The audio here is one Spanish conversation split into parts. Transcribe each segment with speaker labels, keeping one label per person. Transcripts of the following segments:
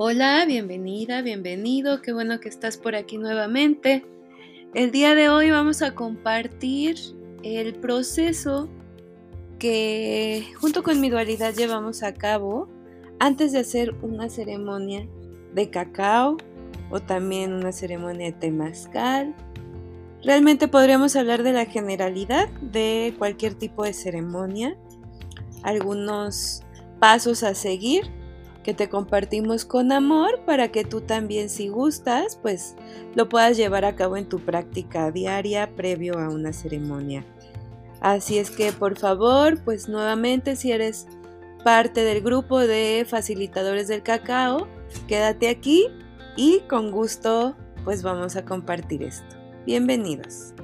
Speaker 1: Hola, bienvenida, bienvenido, qué bueno que estás por aquí nuevamente. El día de hoy vamos a compartir el proceso que junto con mi dualidad llevamos a cabo antes de hacer una ceremonia de cacao o también una ceremonia de temazcal. Realmente podríamos hablar de la generalidad de cualquier tipo de ceremonia, algunos pasos a seguir que te compartimos con amor para que tú también, si gustas, pues lo puedas llevar a cabo en tu práctica diaria previo a una ceremonia. Así es que, por favor, pues nuevamente, si eres parte del grupo de facilitadores del cacao, quédate aquí y con gusto pues vamos a compartir esto. Bienvenidos.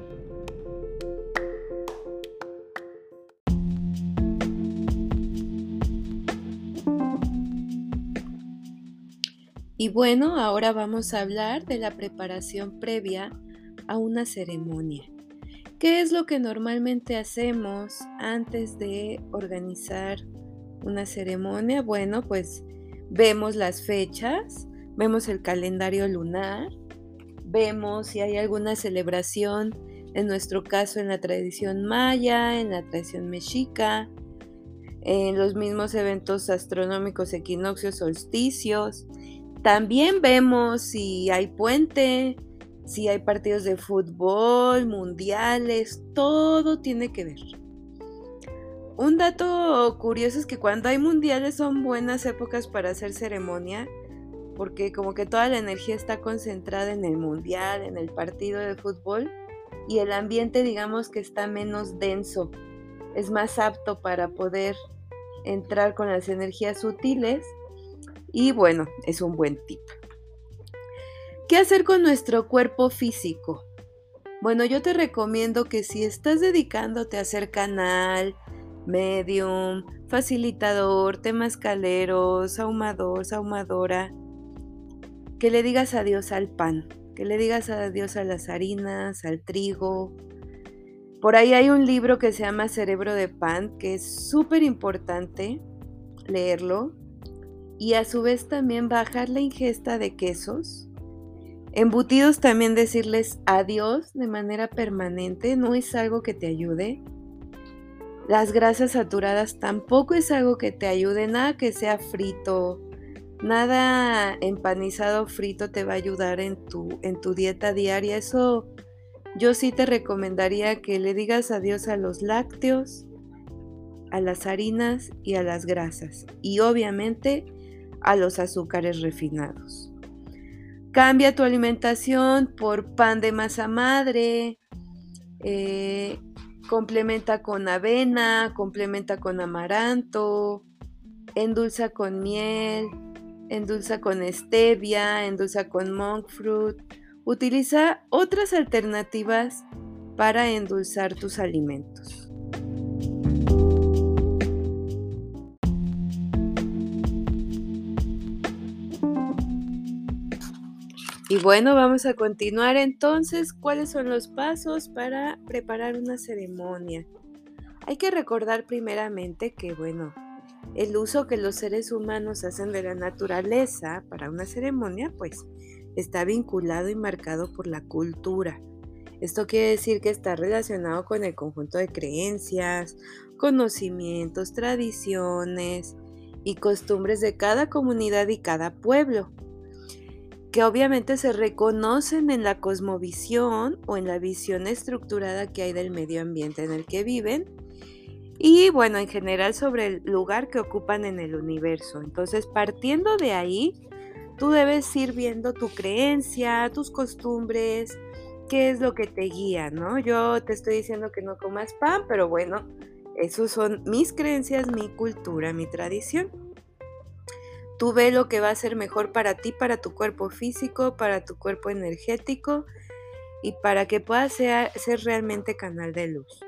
Speaker 1: Y bueno, ahora vamos a hablar de la preparación previa a una ceremonia. ¿Qué es lo que normalmente hacemos antes de organizar una ceremonia? Bueno, pues vemos las fechas, vemos el calendario lunar, vemos si hay alguna celebración, en nuestro caso en la tradición maya, en la tradición mexica, en los mismos eventos astronómicos, equinoccios, solsticios. También vemos si hay puente, si hay partidos de fútbol, mundiales, todo tiene que ver. Un dato curioso es que cuando hay mundiales son buenas épocas para hacer ceremonia, porque como que toda la energía está concentrada en el mundial, en el partido de fútbol, y el ambiente digamos que está menos denso, es más apto para poder entrar con las energías sutiles. Y bueno, es un buen tip. ¿Qué hacer con nuestro cuerpo físico? Bueno, yo te recomiendo que si estás dedicándote a hacer canal, medium, facilitador, temazcalero, sahumador, sahumadora, que le digas adiós al pan, que le digas adiós a las harinas, al trigo. Por ahí hay un libro que se llama Cerebro de Pan, que es súper importante leerlo. Y a su vez también bajar la ingesta de quesos. Embutidos también decirles adiós de manera permanente, no es algo que te ayude. Las grasas saturadas tampoco es algo que te ayude, nada que sea frito, nada empanizado frito te va a ayudar en tu dieta diaria. Eso yo sí te recomendaría que le digas adiós a los lácteos, a las harinas y a las grasas. Y obviamente a los azúcares refinados. Cambia tu alimentación por pan de masa madre, complementa con avena, complementa con amaranto, endulza con miel, endulza con stevia, endulza con monk fruit. Utiliza otras alternativas para endulzar tus alimentos. Y bueno, vamos a continuar entonces. ¿Cuáles son los pasos para preparar una ceremonia? Hay que recordar primeramente que, bueno, el uso que los seres humanos hacen de la naturaleza para una ceremonia, pues, está vinculado y marcado por la cultura. Esto quiere decir que está relacionado con el conjunto de creencias, conocimientos, tradiciones y costumbres de cada comunidad y cada pueblo, que obviamente se reconocen en la cosmovisión o en la visión estructurada que hay del medio ambiente en el que viven y bueno, en general sobre el lugar que ocupan en el universo. Entonces, partiendo de ahí, tú debes ir viendo tu creencia, tus costumbres, qué es lo que te guía, ¿no? Yo te estoy diciendo que no comas pan, pero bueno, esos son mis creencias, mi cultura, mi tradición. Tú ve lo que va a ser mejor para ti, para tu cuerpo físico, para tu cuerpo energético y para que puedas ser realmente canal de luz.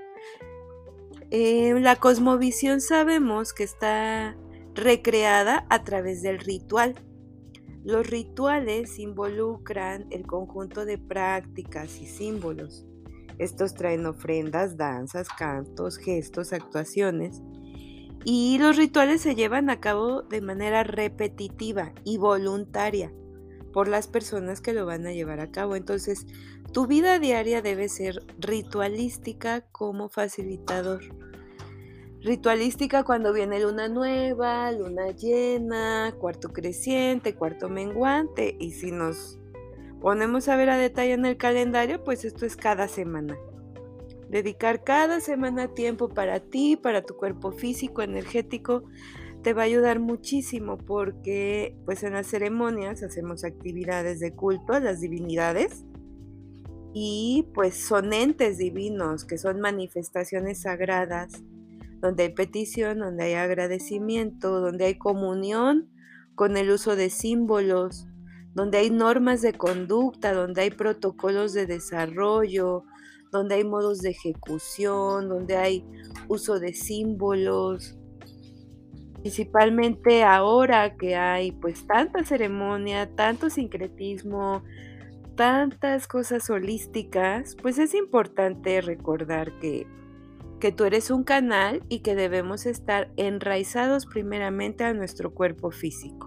Speaker 1: La cosmovisión sabemos que está recreada a través del ritual. Los rituales involucran el conjunto de prácticas y símbolos. Estos traen ofrendas, danzas, cantos, gestos, actuaciones Y los rituales se llevan a cabo de manera repetitiva y voluntaria por las personas que lo van a llevar a cabo. Entonces, tu vida diaria debe ser ritualística como facilitador. Ritualística cuando viene luna nueva, luna llena, cuarto creciente, cuarto menguante. Y si nos ponemos a ver a detalle en el calendario, pues esto es cada semana. Dedicar cada semana tiempo para ti, para tu cuerpo físico, energético, te va a ayudar muchísimo porque pues en las ceremonias hacemos actividades de culto a las divinidades y pues son entes divinos que son manifestaciones sagradas donde hay petición, donde hay agradecimiento, donde hay comunión con el uso de símbolos, donde hay normas de conducta, donde hay protocolos de desarrollo, donde hay modos de ejecución, donde hay uso de símbolos. Principalmente ahora que hay pues tanta ceremonia, tanto sincretismo, tantas cosas holísticas, pues es importante recordar que tú eres un canal y que debemos estar enraizados primeramente a nuestro cuerpo físico.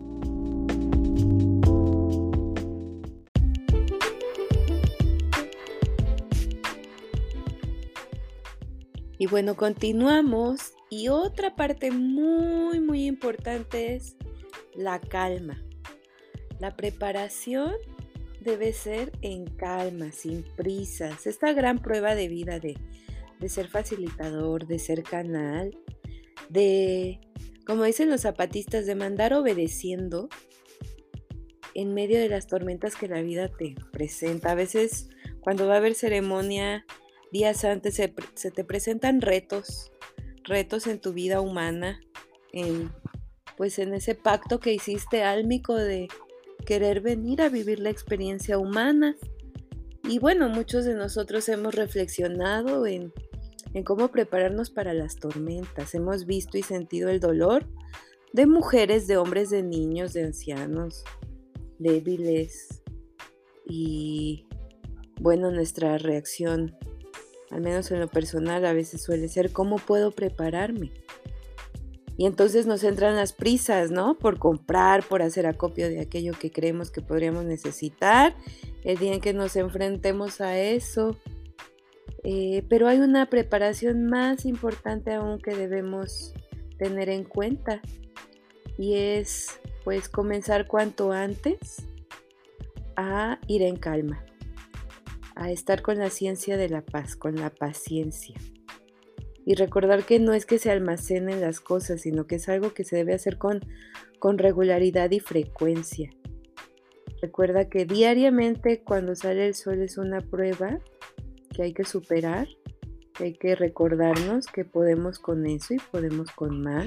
Speaker 1: Y bueno, continuamos y otra parte muy importante es la calma. La preparación debe ser en calma, sin prisas. Esta gran prueba de vida de ser facilitador, de ser canal, de, como dicen los zapatistas, de mandar obedeciendo en medio de las tormentas que la vida te presenta. A veces cuando va a haber ceremonia, días antes se te presentan retos en tu vida humana, pues en ese pacto que hiciste álmico de querer venir a vivir la experiencia humana. Y bueno, muchos de nosotros hemos reflexionado en cómo prepararnos para las tormentas. Hemos visto y sentido el dolor de mujeres, de hombres, de niños, de ancianos, débiles. Y bueno, nuestra reacción, al menos en lo personal, a veces suele ser ¿cómo puedo prepararme? Y entonces nos entran las prisas, ¿no? Por comprar, por hacer acopio de aquello que creemos que podríamos necesitar. El día en que nos enfrentemos a eso. Pero hay una preparación más importante aún que debemos tener en cuenta. Y es, pues, comenzar cuanto antes a ir en calma. A estar con la ciencia de la paz, con la paciencia. Y recordar que no es que se almacenen las cosas, sino que es algo que se debe hacer con regularidad y frecuencia. Recuerda que diariamente cuando sale el sol es una prueba que hay que superar, que hay que recordarnos que podemos con eso y podemos con más.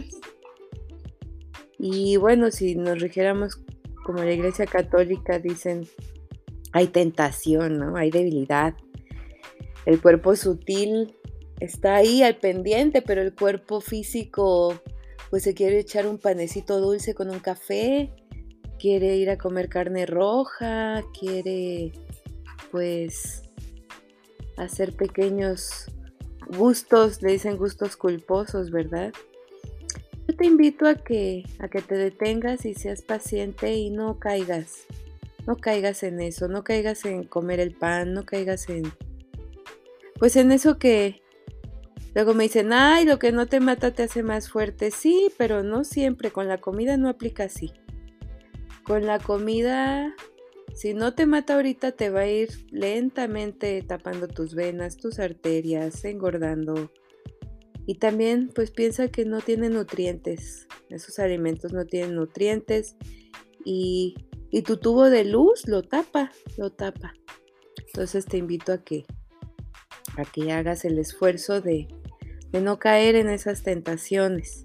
Speaker 1: Y bueno, si nos rigiéramos como la Iglesia Católica, dicen, hay tentación, ¿no? Hay debilidad. El cuerpo sutil está ahí al pendiente, pero el cuerpo físico pues se quiere echar un panecito dulce con un café, quiere ir a comer carne roja, quiere pues hacer pequeños gustos, le dicen gustos culposos, ¿verdad? Yo te invito a que te detengas y seas paciente y no caigas en eso, no caigas en comer el pan, no caigas en eso que luego me dicen, ay, lo que no te mata te hace más fuerte. Sí, pero no siempre, con la comida no aplica así. Con la comida, si no te mata ahorita, te va a ir lentamente tapando tus venas, tus arterias, engordando. Y también, pues piensa que no tienen nutrientes. Esos alimentos no tienen nutrientes y tu tubo de luz lo tapa. Entonces te invito a que hagas el esfuerzo de no caer en esas tentaciones.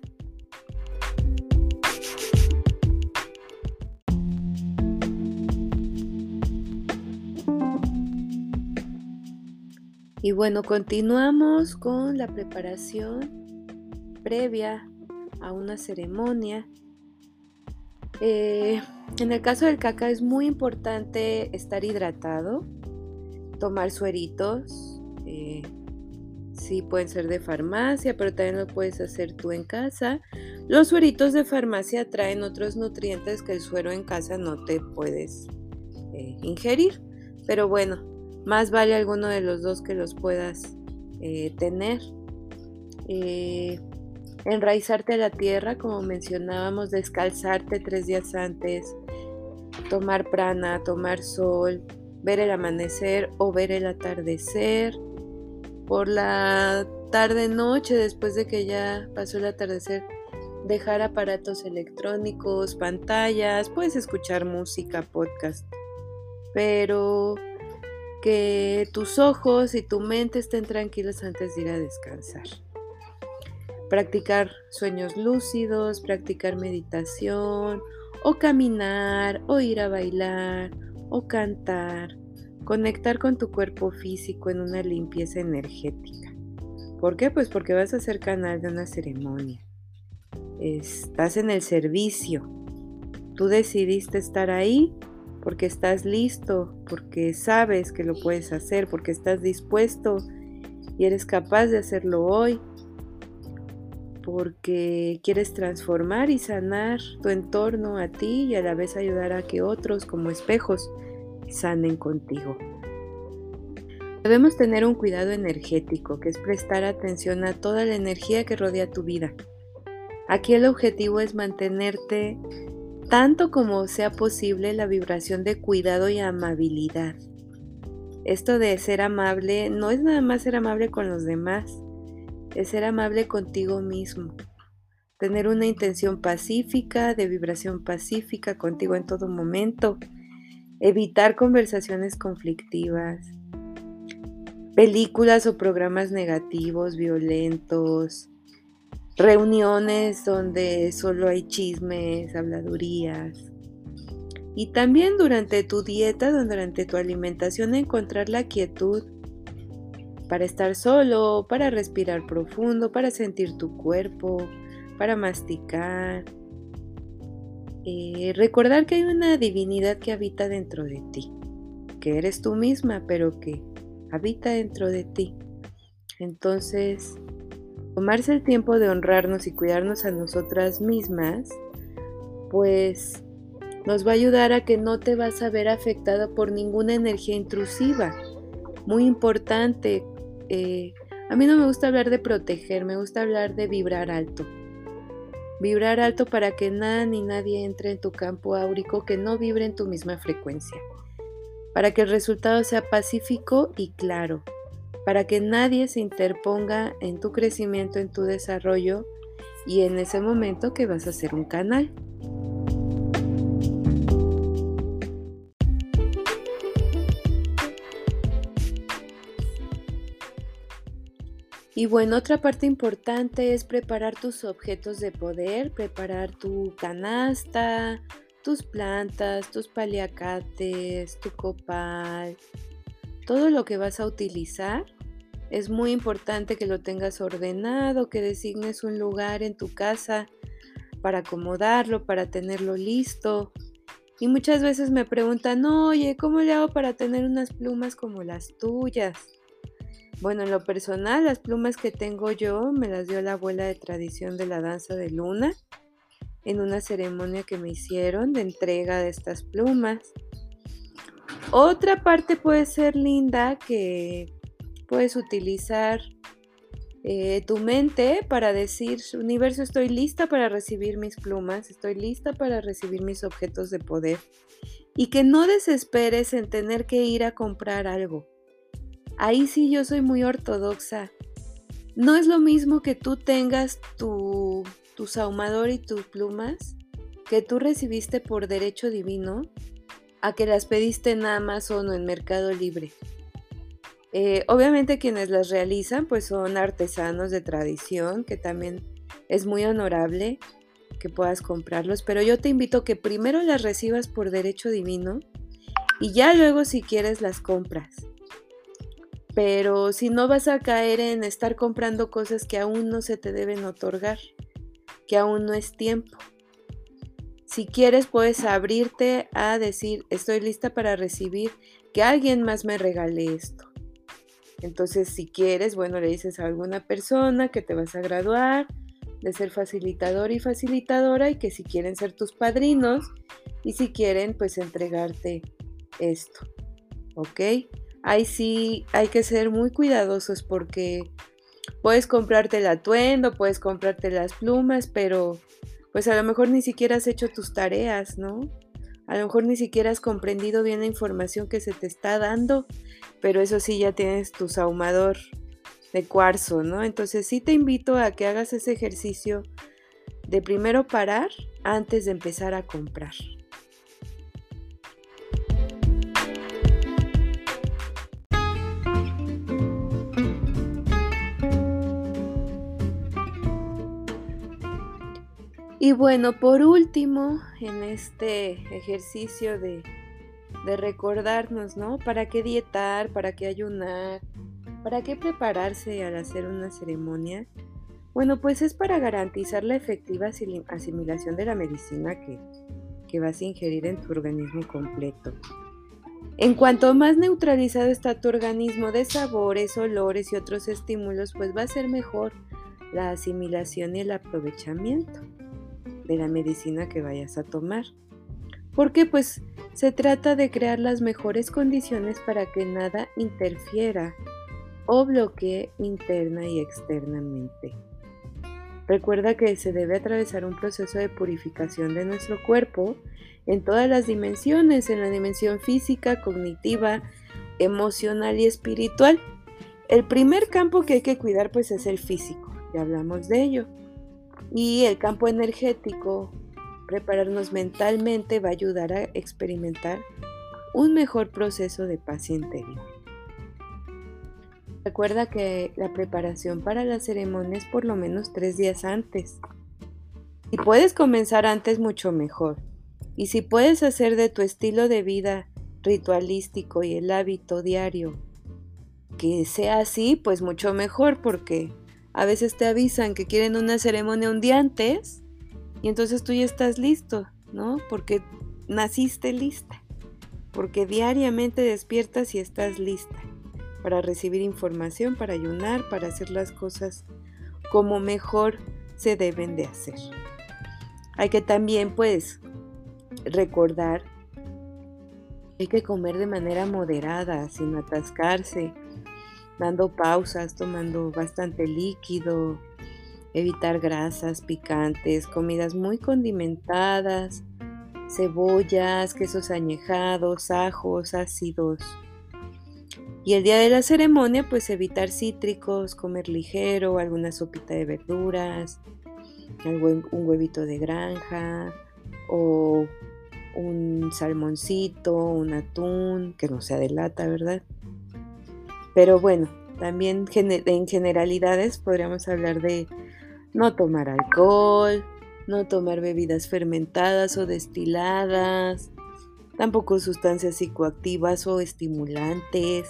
Speaker 1: Y bueno, continuamos con la preparación previa a una ceremonia. En el caso del cacao es muy importante estar hidratado, tomar sueritos, Sí, pueden ser de farmacia, pero también lo puedes hacer tú en casa. Los sueritos de farmacia traen otros nutrientes que el suero en casa no te puedes ingerir. Pero bueno, más vale alguno de los dos que los puedas tener. Eh, Enraizarte a la tierra, como mencionábamos, descalzarte 3 días antes, tomar prana, tomar sol, ver el amanecer o ver el atardecer. Por la tarde-noche, después de que ya pasó el atardecer, dejar aparatos electrónicos, pantallas, puedes escuchar música, podcast, pero que tus ojos y tu mente estén tranquilos antes de ir a descansar. Practicar sueños lúcidos, practicar meditación, o caminar, o ir a bailar, o cantar. Conectar con tu cuerpo físico en una limpieza energética. ¿Por qué? Pues porque vas a ser canal de una ceremonia. Estás en el servicio. Tú decidiste estar ahí porque estás listo, porque sabes que lo puedes hacer, porque estás dispuesto y eres capaz de hacerlo hoy, porque quieres transformar y sanar tu entorno a ti y a la vez ayudar a que otros, como espejos, sanen contigo. Debemos tener un cuidado energético, que es prestar atención a toda la energía que rodea tu vida. Aquí el objetivo es mantenerte tanto como sea posible la vibración de cuidado y amabilidad. Esto de ser amable no es nada más ser amable con los demás, es ser amable contigo mismo. Tener una intención pacífica, de vibración pacífica contigo en todo momento. Evitar conversaciones conflictivas. Películas o programas negativos, violentos. Reuniones donde solo hay chismes, habladurías. Y también durante tu dieta, durante tu alimentación, encontrar la quietud para estar solo, para respirar profundo, para sentir tu cuerpo, para masticar. Recordar que hay una divinidad que habita dentro de ti, que eres tú misma, pero que habita dentro de ti. Entonces, tomarse el tiempo de honrarnos y cuidarnos a nosotras mismas, pues nos va a ayudar a que no te vas a ver afectada por ninguna energía intrusiva. Muy importante, a mí no me gusta hablar de proteger, me gusta hablar de vibrar alto. Vibrar alto para que nada ni nadie entre en tu campo áurico que no vibre en tu misma frecuencia. Para que el resultado sea pacífico y claro. Para que nadie se interponga en tu crecimiento, en tu desarrollo y en ese momento que vas a ser un canal. Y bueno, otra parte importante es preparar tus objetos de poder, preparar tu canasta, tus plantas, tus paliacates, tu copal, todo lo que vas a utilizar. Es muy importante que lo tengas ordenado, que designes un lugar en tu casa para acomodarlo, para tenerlo listo. Y muchas veces me preguntan, oye, ¿cómo le hago para tener unas plumas como las tuyas? Bueno, en lo personal, las plumas que tengo yo me las dio la abuela de tradición de la danza de luna en una ceremonia que me hicieron de entrega de estas plumas. Otra parte puede ser linda que puedes utilizar tu mente para decir, universo, estoy lista para recibir mis plumas, estoy lista para recibir mis objetos de poder. Y que no desesperes en tener que ir a comprar algo. Ahí sí yo soy muy ortodoxa. No es lo mismo que tú tengas tu sahumador y tus plumas que tú recibiste por derecho divino a que las pediste en Amazon o en Mercado Libre. Obviamente quienes las realizan pues son artesanos de tradición, que también es muy honorable que puedas comprarlos, pero yo te invito a que primero las recibas por derecho divino y ya luego si quieres las compras. Pero si no, vas a caer en estar comprando cosas que aún no se te deben otorgar, que aún no es tiempo. Si quieres, puedes abrirte a decir, estoy lista para recibir que alguien más me regale esto. Entonces, si quieres, bueno, le dices a alguna persona que te vas a graduar de ser facilitador y facilitadora y que si quieren ser tus padrinos y si quieren, pues entregarte esto, ¿ok? Ahí sí hay que ser muy cuidadosos porque puedes comprarte el atuendo, puedes comprarte las plumas, pero pues a lo mejor ni siquiera has hecho tus tareas, ¿no? A lo mejor ni siquiera has comprendido bien la información que se te está dando, pero eso sí ya tienes tu sahumador de cuarzo, ¿no? Entonces sí te invito a que hagas ese ejercicio de primero parar antes de empezar a comprar. Y bueno, por último, en este ejercicio de recordarnos, ¿no? ¿Para qué dietar? ¿Para qué ayunar? ¿Para qué prepararse al hacer una ceremonia? Bueno, pues es para garantizar la efectiva asimilación de la medicina que vas a ingerir en tu organismo completo. En cuanto más neutralizado está tu organismo de sabores, olores y otros estímulos, pues va a ser mejor la asimilación y el aprovechamiento de la medicina que vayas a tomar. Porque pues se trata de crear las mejores condiciones para que nada interfiera o bloquee interna y externamente. Recuerda que se debe atravesar un proceso de purificación de nuestro cuerpo en todas las dimensiones, en la dimensión física, cognitiva, emocional y espiritual. El primer campo que hay que cuidar pues es el físico, ya hablamos de ello. Y el campo energético, prepararnos mentalmente va a ayudar a experimentar un mejor proceso de paz interior. Recuerda que la preparación para la ceremonia es por lo menos 3 días antes. Si puedes comenzar antes, mucho mejor. Y si puedes hacer de tu estilo de vida ritualístico y el hábito diario que sea así, pues mucho mejor, porque a veces te avisan que quieren una ceremonia un día antes y entonces tú ya estás listo, ¿no? Porque naciste lista, porque diariamente despiertas y estás lista para recibir información, para ayunar, para hacer las cosas como mejor se deben de hacer. Hay que también, pues, recordar que hay que comer de manera moderada, sin atascarse, dando pausas, tomando bastante líquido, evitar grasas picantes, comidas muy condimentadas, cebollas, quesos añejados, ajos, ácidos. Y el día de la ceremonia, pues evitar cítricos, comer ligero, alguna sopita de verduras, un huevito de granja o un salmoncito, un atún, que no sea de lata, ¿verdad? Pero bueno, también en generalidades podríamos hablar de no tomar alcohol, no tomar bebidas fermentadas o destiladas, tampoco sustancias psicoactivas o estimulantes.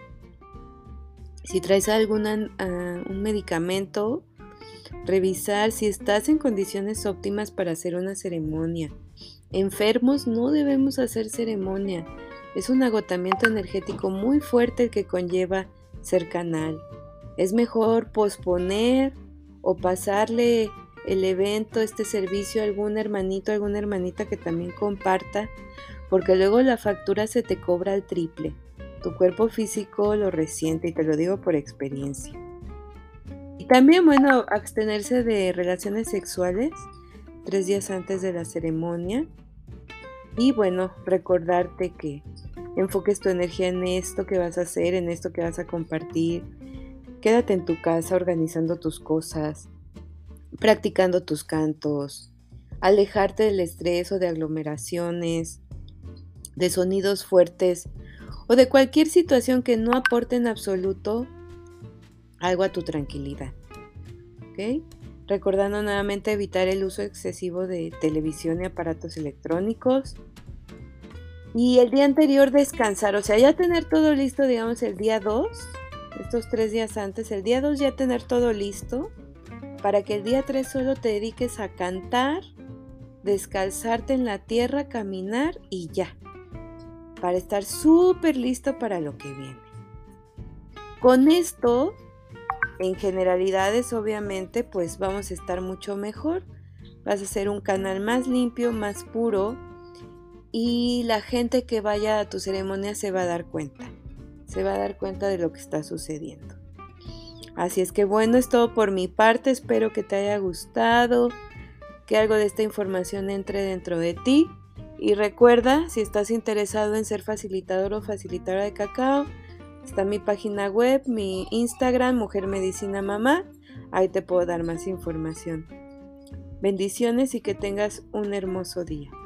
Speaker 1: Si traes un medicamento, revisar si estás en condiciones óptimas para hacer una ceremonia. Enfermos no debemos hacer ceremonia. Es un agotamiento energético muy fuerte el que conlleva ser canal. Es mejor posponer o pasarle el evento, este servicio a algún hermanito, alguna hermanita que también comparta, porque luego la factura se te cobra al triple. Tu cuerpo físico lo resiente y te lo digo por experiencia. Y también, bueno, abstenerse de relaciones sexuales 3 días antes de la ceremonia. Y bueno, recordarte que enfoques tu energía en esto que vas a hacer, en esto que vas a compartir. Quédate en tu casa organizando tus cosas, practicando tus cantos, alejarte del estrés o de aglomeraciones, de sonidos fuertes o de cualquier situación que no aporte en absoluto algo a tu tranquilidad. ¿Ok? Recordando nuevamente evitar el uso excesivo de televisión y aparatos electrónicos. Y el día anterior descansar, o sea, ya tener todo listo, digamos, el día 2, estos 3 días antes, el día 2 ya tener todo listo, para que el día 3 solo te dediques a cantar, descalzarte en la tierra, caminar y ya, para estar súper listo para lo que viene. Con esto, en generalidades, obviamente, pues vamos a estar mucho mejor. Vas a ser un canal más limpio, más puro, y la gente que vaya a tu ceremonia se va a dar cuenta. Se va a dar cuenta de lo que está sucediendo. Así es que bueno, es todo por mi parte. Espero que te haya gustado, que algo de esta información entre dentro de ti. Y recuerda, si estás interesado en ser facilitador o facilitadora de cacao, está mi página web, mi Instagram, Mujer Medicina Mamá. Ahí te puedo dar más información. Bendiciones y que tengas un hermoso día.